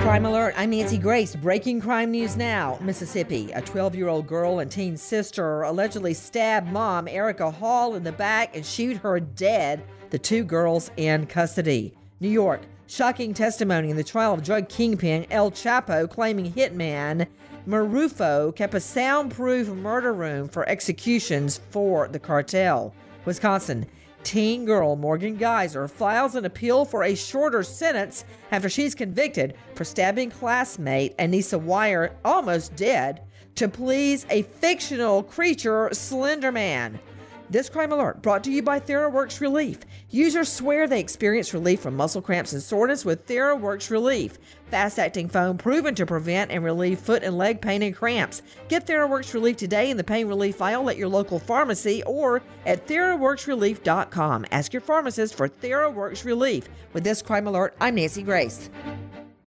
Crime Alert, I'm Nancy Grace. Breaking crime news now. Mississippi, a 12-year-old girl and teen sister allegedly stabbed mom Erica Hall in the back and shoot her dead. The two girls in custody. New York, shocking testimony in the trial of drug kingpin El Chapo claiming hitman Marufo kept a soundproof murder room for executions for the cartel. Wisconsin, teen girl Morgan Geyser files an appeal for a shorter sentence after she's convicted for stabbing classmate Anissa Weier, almost dead, to please a fictional creature, Slender Man. This Crime Alert brought to you by TheraWorks Relief. Users swear they experience relief from muscle cramps and soreness with TheraWorks Relief. Fast-acting foam proven to prevent and relieve foot and leg pain and cramps. Get TheraWorks Relief today in the pain relief aisle at your local pharmacy or at TheraWorksRelief.com. Ask your pharmacist for TheraWorks Relief. With this Crime Alert, I'm Nancy Grace.